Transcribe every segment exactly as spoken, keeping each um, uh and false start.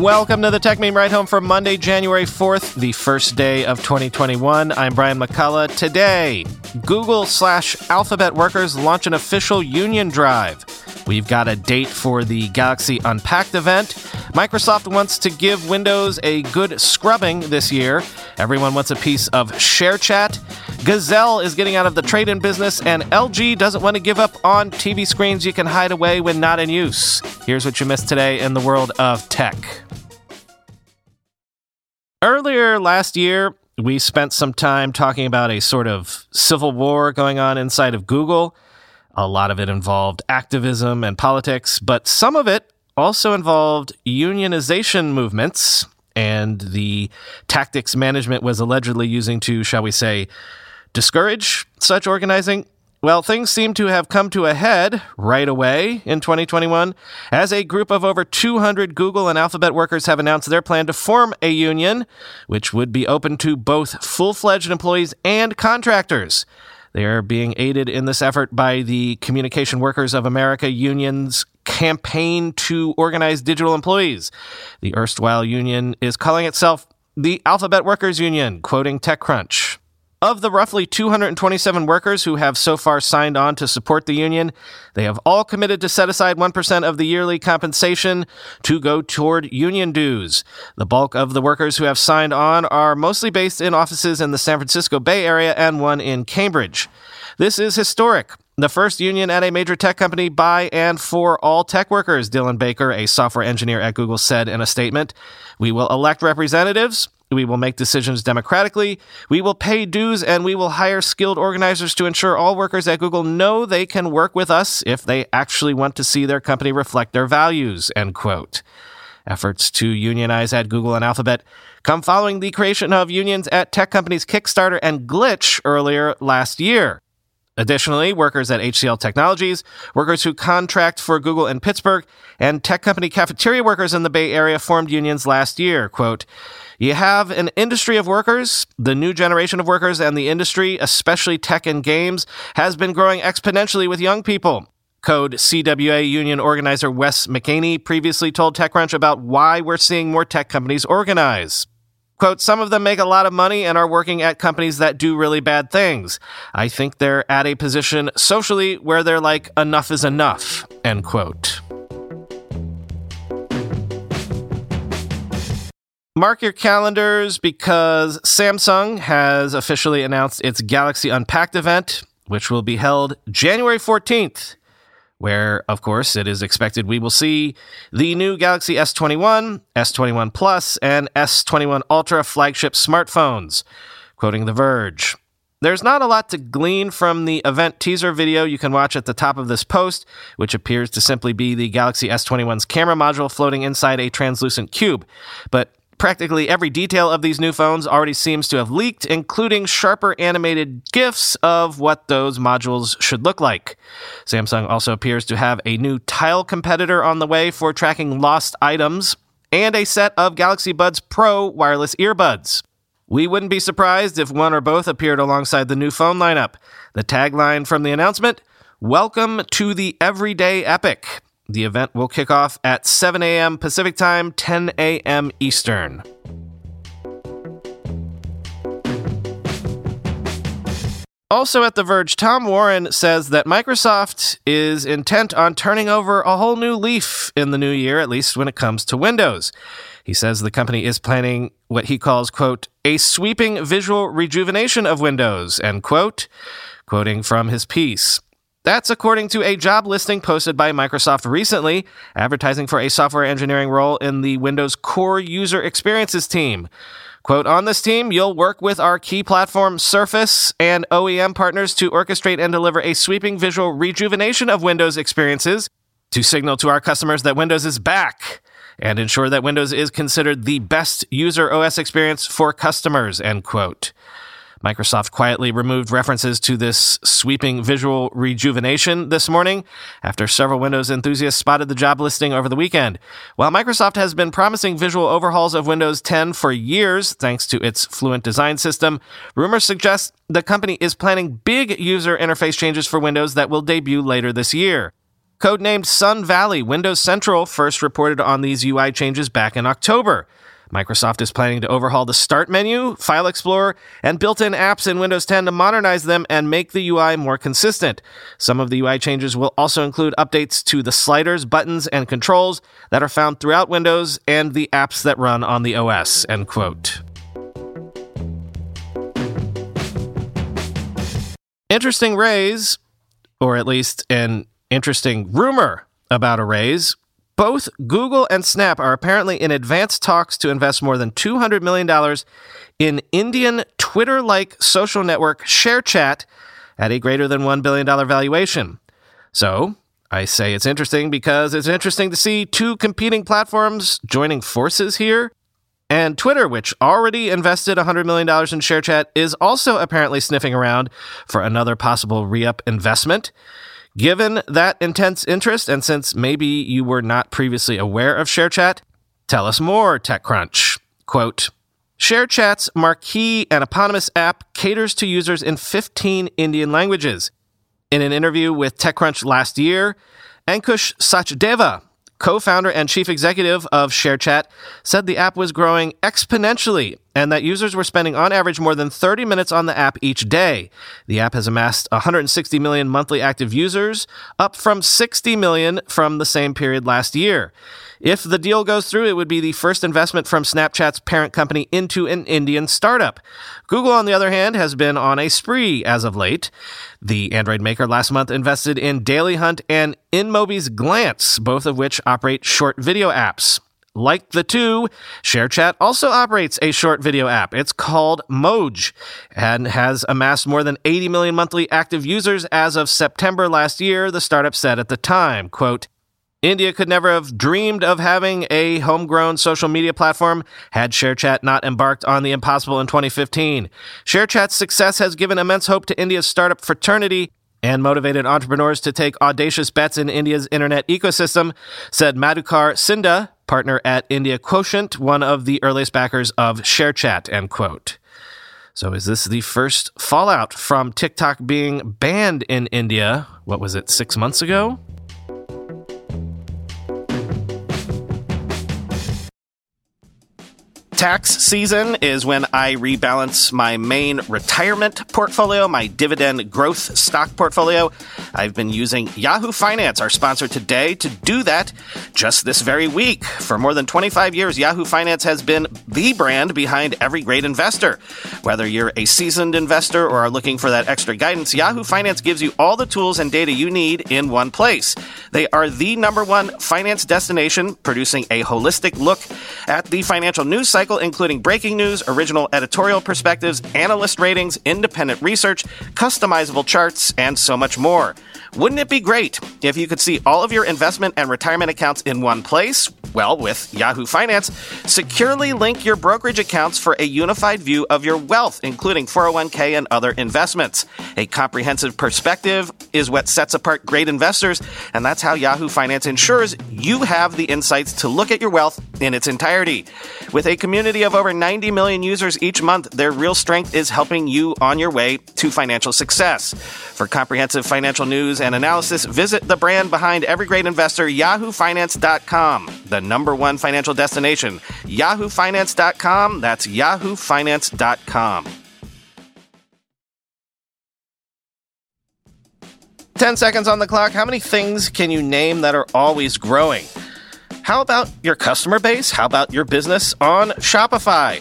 Welcome to the Tech Meme Ride Home for Monday, January fourth, the first day of twenty twenty-one. I'm Brian McCullough. Today, Google slash Alphabet workers launch an official union drive. We've got a date for the Galaxy Unpacked event. Microsoft wants to give Windows a good scrubbing this year. Everyone wants a piece of ShareChat. Gazelle is getting out of the trade-in business, and L G doesn't want to give up on T V screens you can hide away when not in use. Here's what you missed today in the world of tech. Earlier last year, we spent some time talking about a sort of civil war going on inside of Google. A lot of it involved activism and politics, but some of it also involved unionization movements and the tactics management was allegedly using to, shall we say, discourage such organizing. Well, things seem to have come to a head right away in twenty twenty-one as a group of over two hundred Google and Alphabet workers have announced their plan to form a union, which would be open to both full-fledged employees and contractors. They are being aided in this effort by the Communication Workers of America Union's campaign to organize digital employees. The erstwhile union is calling itself the Alphabet Workers Union, quoting TechCrunch. Of the roughly two hundred twenty-seven workers who have so far signed on to support the union, they have all committed to set aside one percent of the yearly compensation to go toward union dues. The bulk of the workers who have signed on are mostly based in offices in the San Francisco Bay Area and one in Cambridge. This is historic. The first union at a major tech company by and for all tech workers, Dylan Baker, a software engineer at Google, said in a statement. We will elect representatives. We will make decisions democratically, we will pay dues, and we will hire skilled organizers to ensure all workers at Google know they can work with us if they actually want to see their company reflect their values, end quote. Efforts to unionize at Google and Alphabet come following the creation of unions at tech companies Kickstarter and Glitch earlier last year. Additionally, workers at H C L Technologies, workers who contract for Google in Pittsburgh, and tech company cafeteria workers in the Bay Area formed unions last year. Quote, you have an industry of workers. The new generation of workers and the industry, especially tech and games, has been growing exponentially with young people. Code C W A union organizer Wes McKinney previously told TechCrunch about why we're seeing more tech companies organize. Quote, some of them make a lot of money and are working at companies that do really bad things. I think they're at a position socially where they're like, enough is enough, end quote. Mark your calendars because Samsung has officially announced its Galaxy Unpacked event, which will be held January fourteenth, where, of course, it is expected we will see the new Galaxy S twenty-one, S twenty-one Plus, and S twenty-one Ultra flagship smartphones, quoting The Verge. There's not a lot to glean from the event teaser video you can watch at the top of this post, which appears to simply be the Galaxy S twenty-one's camera module floating inside a translucent cube. But practically every detail of these new phones already seems to have leaked, including sharper animated GIFs of what those modules should look like. Samsung also appears to have a new Tile competitor on the way for tracking lost items, and a set of Galaxy Buds Pro wireless earbuds. We wouldn't be surprised if one or both appeared alongside the new phone lineup. The tagline from the announcement, welcome to the everyday epic. The event will kick off at seven a.m. Pacific Time, ten a.m. Eastern. Also at The Verge, Tom Warren says that Microsoft is intent on turning over a whole new leaf in the new year, at least when it comes to Windows. He says the company is planning what he calls, quote, a sweeping visual rejuvenation of Windows, end quote, quoting from his piece. That's according to a job listing posted by Microsoft recently, advertising for a software engineering role in the Windows Core User Experiences team. Quote, on this team, you'll work with our key platform Surface and O E M partners to orchestrate and deliver a sweeping visual rejuvenation of Windows experiences to signal to our customers that Windows is back and ensure that Windows is considered the best user O S experience for customers, end quote. Microsoft quietly removed references to this sweeping visual rejuvenation this morning after several Windows enthusiasts spotted the job listing over the weekend. While Microsoft has been promising visual overhauls of Windows ten for years, thanks to its Fluent design system, rumors suggest the company is planning big user interface changes for Windows that will debut later this year. Codenamed Sun Valley, Windows Central first reported on these U I changes back in October. Microsoft is planning to overhaul the Start menu, File Explorer, and built-in apps in Windows ten to modernize them and make the U I more consistent. Some of the U I changes will also include updates to the sliders, buttons, and controls that are found throughout Windows and the apps that run on the O S, end quote. Interesting raise, or at least an interesting rumor about a raise. Both Google and Snap are apparently in advanced talks to invest more than two hundred million dollars in Indian Twitter-like social network ShareChat at a greater than one billion dollars valuation. So, I say it's interesting because it's interesting to see two competing platforms joining forces here. And Twitter, which already invested one hundred million dollars in ShareChat, is also apparently sniffing around for another possible re-up investment. Given that intense interest, and since maybe you were not previously aware of ShareChat, tell us more, TechCrunch. Quote, ShareChat's marquee and eponymous app caters to users in fifteen Indian languages. In an interview with TechCrunch last year, Ankush Sachdeva, co-founder and chief executive of ShareChat, said the app was growing exponentially and that users were spending on average more than thirty minutes on the app each day. The app has amassed one hundred sixty million monthly active users, up from sixty million from the same period last year. If the deal goes through, it would be the first investment from Snapchat's parent company into an Indian startup. Google, on the other hand, has been on a spree as of late. The Android maker last month invested in Daily Hunt and InMobi's Glance, both of which operate short video apps. Like the two, ShareChat also operates a short video app. It's called Moj and has amassed more than eighty million monthly active users as of September last year, the startup said at the time. Quote, India could never have dreamed of having a homegrown social media platform had ShareChat not embarked on the impossible in twenty fifteen. ShareChat's success has given immense hope to India's startup fraternity and motivated entrepreneurs to take audacious bets in India's internet ecosystem, said Madhukar Sindha, partner at India Quotient, one of the earliest backers of ShareChat, end quote. So is this the first fallout from TikTok being banned in India? What was it, six months ago? Tax season is when I rebalance my main retirement portfolio, my dividend growth stock portfolio. I've been using Yahoo Finance, our sponsor today, to do that just this very week. For more than twenty-five years, Yahoo Finance has been the brand behind every great investor. Whether you're a seasoned investor or are looking for that extra guidance, Yahoo Finance gives you all the tools and data you need in one place. They are the number one finance destination, producing a holistic look at the financial news cycle, including breaking news, original editorial perspectives, analyst ratings, independent research, customizable charts, and so much more. Wouldn't it be great if you could see all of your investment and retirement accounts in one place? Well, with Yahoo Finance, securely link your brokerage accounts for a unified view of your wealth, including four oh one k and other investments. A comprehensive perspective is what sets apart great investors, and that's how Yahoo Finance ensures you have the insights to look at your wealth in its entirety. With a community of over ninety million users each month, their real strength is helping you on your way to financial success. For comprehensive financial news and analysis, visit the brand behind every great investor, yahoo finance dot com, the number one financial destination. yahoo finance dot com, that's yahoo finance dot com. Ten seconds on the clock. How many things can you name that are always growing? How about your customer base? How about your business on Shopify?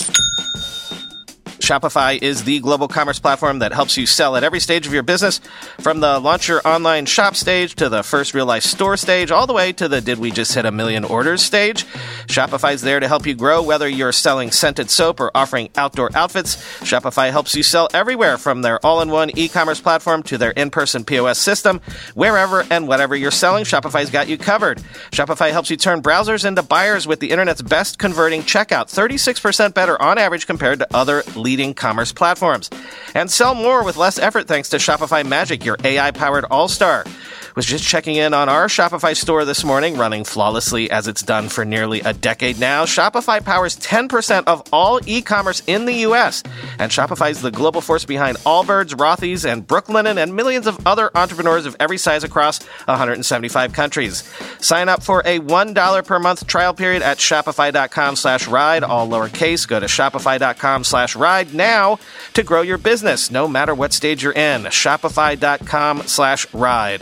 Shopify is the global commerce platform that helps you sell at every stage of your business, from the launch your online shop stage to the first real-life store stage, all the way to the did we just hit a million orders stage. Shopify's there to help you grow, whether you're selling scented soap or offering outdoor outfits. Shopify helps you sell everywhere, from their all-in-one e-commerce platform to their in-person P O S system. Wherever and whatever you're selling, Shopify's got you covered. Shopify helps you turn browsers into buyers with the internet's best converting checkout, thirty-six percent better on average compared to other leading commerce platforms. And sell more with less effort thanks to Shopify Magic, your A I-powered all-star. Was just checking in on our Shopify store this morning, running flawlessly as it's done for nearly a decade now. Shopify powers ten percent of all e-commerce in the U S, and Shopify is the global force behind Allbirds, Rothy's, and Brooklinen, and millions of other entrepreneurs of every size across one hundred seventy-five countries. Sign up for a one dollar per month trial period at shopify.com slash ride, all lowercase. Go to shopify.com slash ride now to grow your business, no matter what stage you're in. Shopify.com slash ride.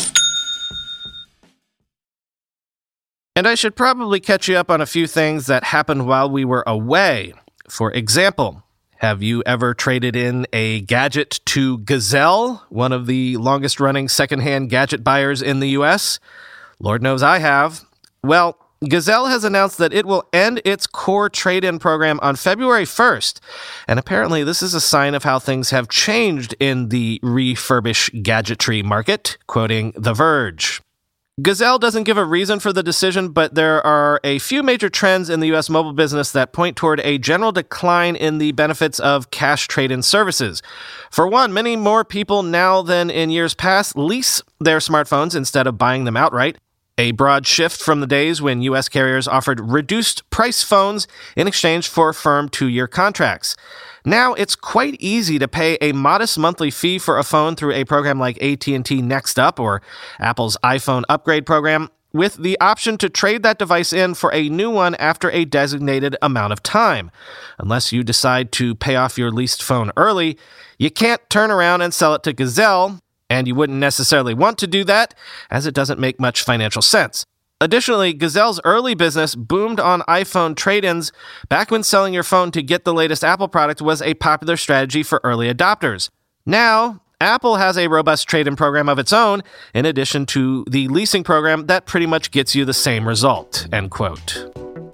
And I should probably catch you up on a few things that happened while we were away. For example, have you ever traded in a gadget to Gazelle, one of the longest-running secondhand gadget buyers in the U S? Lord knows I have. Well, Gazelle has announced that it will end its core trade-in program on February first, and apparently this is a sign of how things have changed in the refurbish gadgetry market, quoting The Verge. Gazelle doesn't give a reason for the decision, but there are a few major trends in the U S mobile business that point toward a general decline in the benefits of cash trade-in services. For one, many more people now than in years past lease their smartphones instead of buying them outright. A broad shift from the days when U S carriers offered reduced price phones in exchange for firm two-year contracts. Now it's quite easy to pay a modest monthly fee for a phone through a program like A T and T Next Up or Apple's iPhone upgrade program, with the option to trade that device in for a new one after a designated amount of time. Unless you decide to pay off your leased phone early, you can't turn around and sell it to Gazelle, and you wouldn't necessarily want to do that, as it doesn't make much financial sense. Additionally, Gazelle's early business boomed on iPhone trade-ins back when selling your phone to get the latest Apple product was a popular strategy for early adopters. Now, Apple has a robust trade-in program of its own, in addition to the leasing program that pretty much gets you the same result, end quote.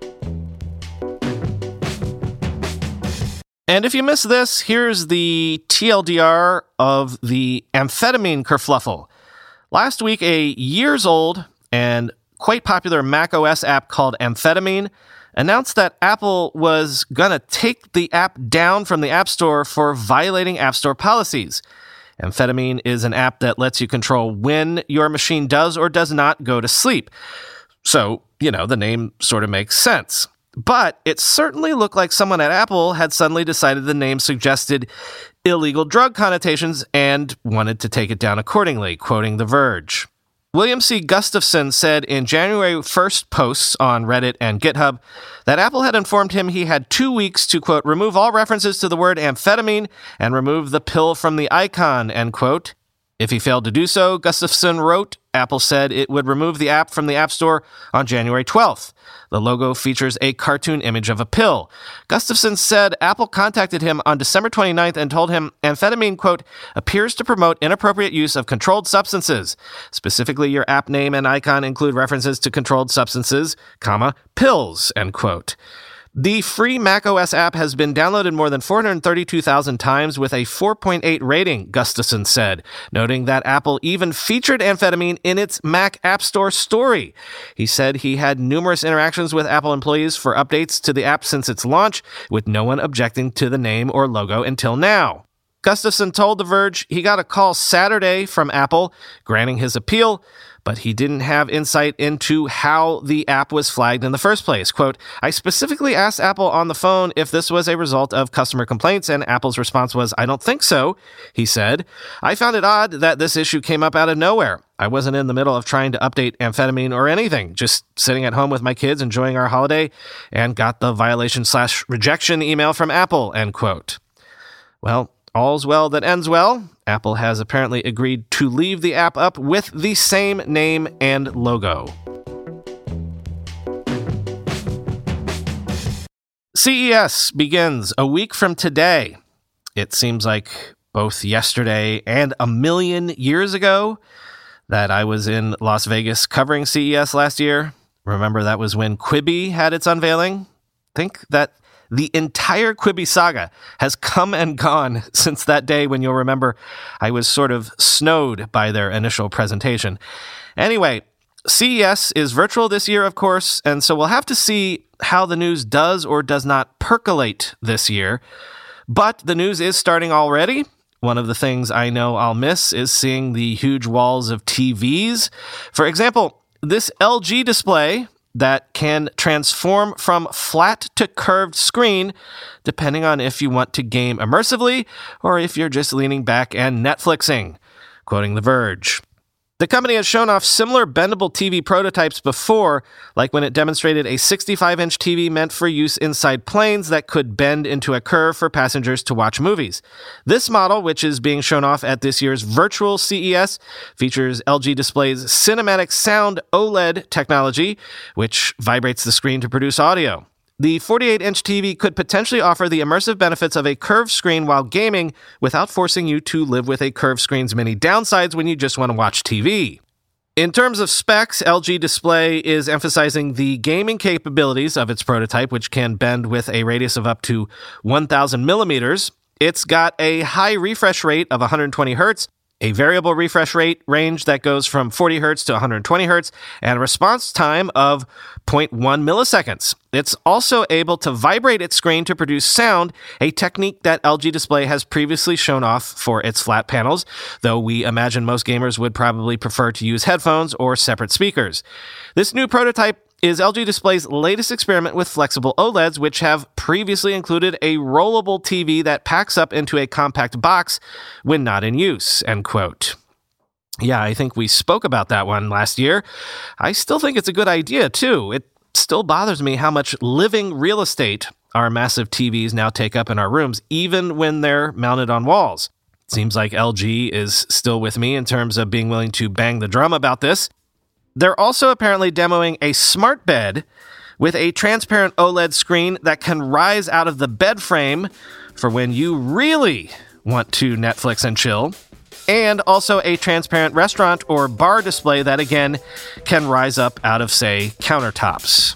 And if you missed this, here's the T L D R of the amphetamine kerfluffle. Last week, a years-old and quite popular macOS app called Amphetamine announced that Apple was going to take the app down from the App Store for violating App Store policies. Amphetamine is an app that lets you control when your machine does or does not go to sleep. So, you know, the name sort of makes sense. But it certainly looked like someone at Apple had suddenly decided the name suggested illegal drug connotations and wanted to take it down accordingly, quoting The Verge. William C. Gustafson said in January first posts on Reddit and GitHub that Apple had informed him he had two weeks to, quote, remove all references to the word amphetamine and remove the pill from the icon, end quote. If he failed to do so, Gustafson wrote, Apple said it would remove the app from the App Store on January twelfth. The logo features a cartoon image of a pill. Gustafson said Apple contacted him on December twenty-ninth and told him amphetamine, quote, appears to promote inappropriate use of controlled substances. Specifically, your app name and icon include references to controlled substances, comma, pills, end quote. The free macOS app has been downloaded more than four hundred thirty-two thousand times with a four point eight rating, Gustafson said, noting that Apple even featured amphetamine in its Mac App Store story. He said he had numerous interactions with Apple employees for updates to the app since its launch, with no one objecting to the name or logo until now. Gustafson told The Verge he got a call Saturday from Apple granting his appeal, but he didn't have insight into how the app was flagged in the first place. Quote, I specifically asked Apple on the phone if this was a result of customer complaints, and Apple's response was, I don't think so, he said. I found it odd that this issue came up out of nowhere. I wasn't in the middle of trying to update amphetamine or anything, just sitting at home with my kids enjoying our holiday, and got the violation slash rejection email from Apple, end quote. Well, all's well that ends well. Apple has apparently agreed to leave the app up with the same name and logo. C E S begins a week from today. It seems like both yesterday and a million years ago that I was in Las Vegas covering C E S last year. Remember, that was when Quibi had its unveiling? Think that the entire Quibi saga has come and gone since that day when you'll remember I was sort of snowed by their initial presentation. Anyway, C E S is virtual this year, of course, and so we'll have to see how the news does or does not percolate this year. But the news is starting already. One of the things I know I'll miss is seeing the huge walls of T Vs. For example, this L G display that can transform from flat to curved screen, depending on if you want to game immersively or if you're just leaning back and Netflixing, quoting The Verge. The company has shown off similar bendable T V prototypes before, like when it demonstrated a sixty-five inch T V meant for use inside planes that could bend into a curve for passengers to watch movies. This model, which is being shown off at this year's virtual C E S, features L G Display's Cinematic Sound OLED technology, which vibrates the screen to produce audio. The forty-eight inch T V could potentially offer the immersive benefits of a curved screen while gaming without forcing you to live with a curved screen's many downsides when you just want to watch T V. In terms of specs, L G Display is emphasizing the gaming capabilities of its prototype, which can bend with a radius of up to one thousand millimeters. It's got a high refresh rate of one hundred twenty hertz, a variable refresh rate range that goes from forty hertz to one hundred twenty hertz, and a response time of zero point one milliseconds. It's also able to vibrate its screen to produce sound, a technique that L G Display has previously shown off for its flat panels, though we imagine most gamers would probably prefer to use headphones or separate speakers. This new prototype is L G Display's latest experiment with flexible OLEDs, which have previously included a rollable T V that packs up into a compact box when not in use, end quote. Yeah, I think we spoke about that one last year. I still think it's a good idea, too. It still bothers me how much living real estate our massive T Vs now take up in our rooms, even when they're mounted on walls. Seems like L G is still with me in terms of being willing to bang the drum about this. They're also apparently demoing a smart bed with a transparent OLED screen that can rise out of the bed frame for when you really want to Netflix and chill, and also a transparent restaurant or bar display that, again, can rise up out of, say, countertops.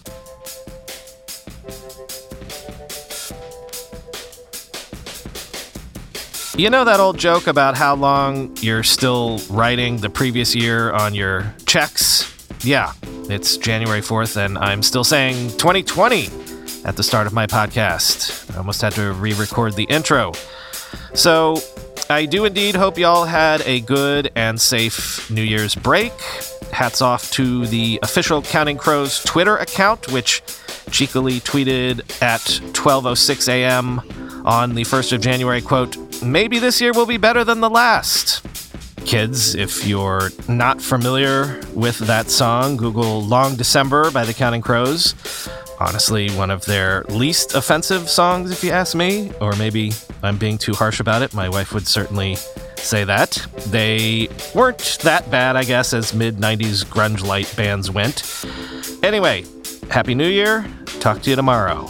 You know that old joke about how long you're still writing the previous year on your checks? Yeah, it's January fourth, and I'm still saying twenty twenty at the start of my podcast. I almost had to re-record the intro. So, I do indeed hope y'all had a good and safe New Year's break. Hats off to the official Counting Crows Twitter account, which cheekily tweeted at twelve oh six a.m. on the first of January, quote, "Maybe this year will be better than the last." Kids, if you're not familiar with that song, Google Long December by the Counting Crows. Honestly, one of their least offensive songs, if you ask me. Or maybe I'm being too harsh about it. My wife would certainly say that. They weren't that bad, I guess, as mid-nineties grunge light bands went. Anyway, Happy New Year. Talk to you tomorrow.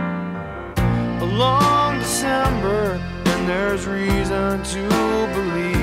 Long December, and there's reason to believe